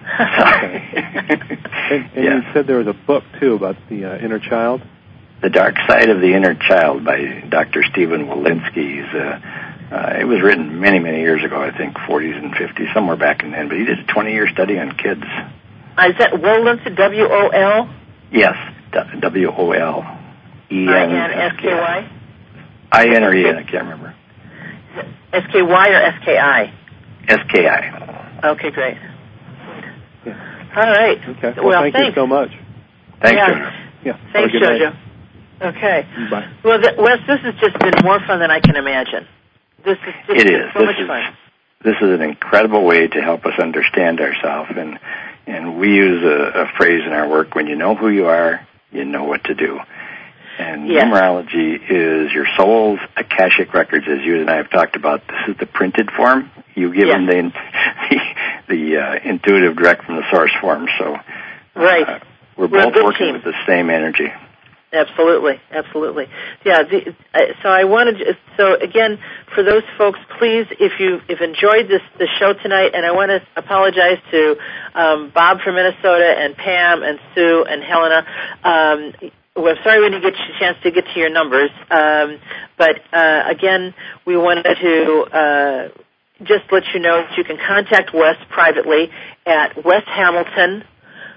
And you said there was a book, too, about the inner child? The Dark Side of the Inner Child by Dr. Stephen Walensky. It was written many, many years ago, I think, 40s and 50s, somewhere back in then. But he did a 20-year study on kids. Is that Walensky, W-O-L? Yes, W-O-L-E-N. I-N-S-K-Y? I-N or E-N, I can't remember. S-K-Y or S-K-I? S-K-I. Okay, great. All right. Okay. Well, thank you so much. Thanks, Jojo. Yeah. Thanks, Jojo. Okay. Bye. Well, Wes, this has just been more fun than I can imagine. This is just so much fun. This is an incredible way to help us understand ourselves, and we use a phrase in our work: when you know who you are, you know what to do. And numerology is your soul's Akashic records, as you and I have talked about. This is the printed form. You give them the intuitive, direct from the source form. So, right. we're both working with the same energy. Absolutely. Yeah. So I wanted. So again, for those folks, please, if you've enjoyed the show tonight, and I want to apologize to Bob from Minnesota and Pam and Sue and Helena. We're sorry we didn't get a chance to get to your numbers, but again, we wanted to just let you know that you can contact Wes privately at weshamilton.com.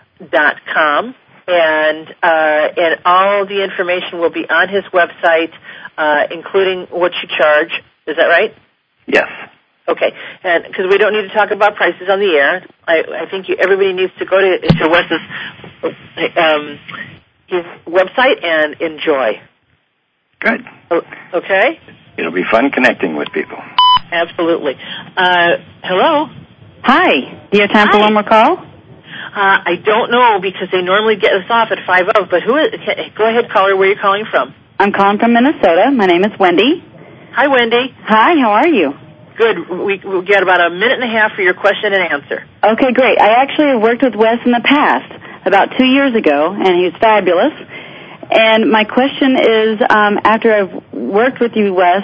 And all the information will be on his website, including what you charge. Is that right? Yes. Okay, and because we don't need to talk about prices on the air, I think everybody needs to go to Wes's his website and enjoy. Good. Okay. It'll be fun connecting with people. Absolutely. Hello. Hi. Do you have time for one more call? I don't know because they normally get us off at 5:00. But who is? Go ahead, caller. Where are you calling from? I'm calling from Minnesota. My name is Wendy. Hi, Wendy. Hi. How are you? Good. We got about a minute and a half for your question and answer. Okay, great. I actually have worked with Wes in the past, about 2 years ago, and he was fabulous. And my question is, after I've worked with you, Wes,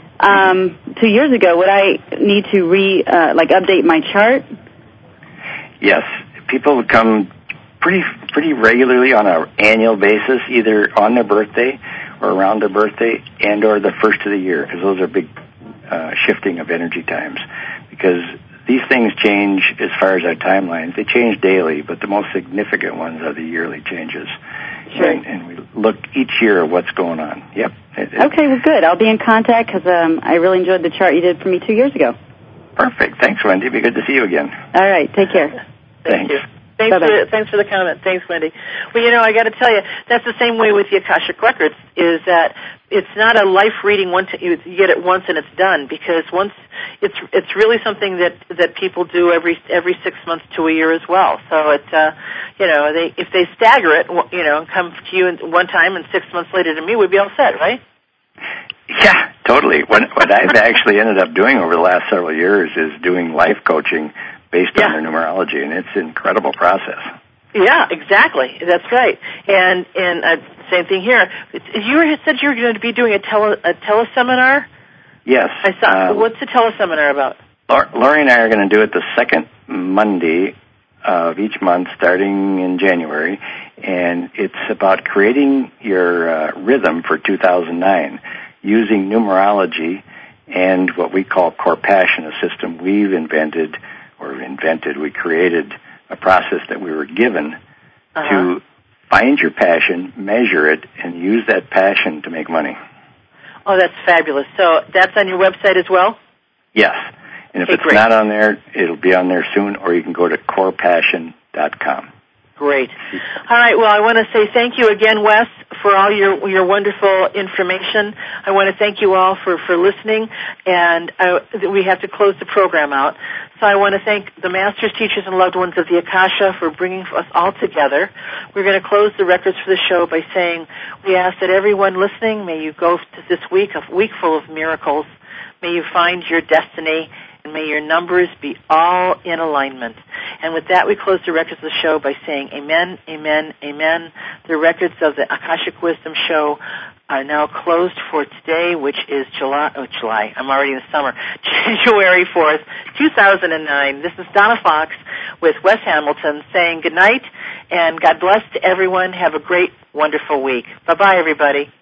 2 years ago, would I need to update my chart? Yes. People come pretty regularly on an annual basis, either on their birthday or around their birthday and or the first of the year, because those are big shifting of energy times. Because these things change as far as our timelines. They change daily, but the most significant ones are the yearly changes. Sure. And we look each year at what's going on. Yep. Okay, well, good. I'll be in contact because I really enjoyed the chart you did for me 2 years ago. Perfect. Thanks, Wendy. It'd be good to see you again. All right. Take care. Thanks. Thanks for the comment. Thanks, Wendy. Well, I got to tell you, that's the same way with the Akashic Records, is that it's not a life reading you get it once and it's done, because once it's really something that people do every 6 months to a year as well. So it's if they stagger it, and come to you one time and 6 months later to me, we'd be all set, right? Yeah, totally. What I've actually ended up doing over the last several years is doing life coaching based on their numerology, and it's an incredible process. Yeah, exactly. That's right. And same thing here. You said you were going to be doing a teleseminar? Yes. I saw. What's the teleseminar about? Lori and I are going to do it the second Monday of each month, starting in January, and it's about creating your rhythm for 2009 using numerology and what we call Core Passion, a system we've we created a process that we were given to find your passion, measure it, and use that passion to make money. Oh, that's fabulous. So that's on your website as well? Yes. And if it's not on there, it'll be on there soon, or you can go to corepassion.com. Great. All right. Well, I want to say thank you again, Wes, for all your wonderful information. I want to thank you all for listening, and we have to close the program out. So I want to thank the masters, teachers, and loved ones of the Akasha for bringing us all together. We're going to close the records for the show by saying we ask that everyone listening, may you go to this week, a week full of miracles. May you find your destiny, and may your numbers be all in alignment. And with that, we close the records of the show by saying amen, amen, amen. The records of the Akashic Wisdom Show are now closed for today, which is July. I'm already in the summer. January 4th, 2009. This is Donna Fox with Wes Hamilton saying good night and God bless to everyone. Have a great, wonderful week. Bye-bye, everybody.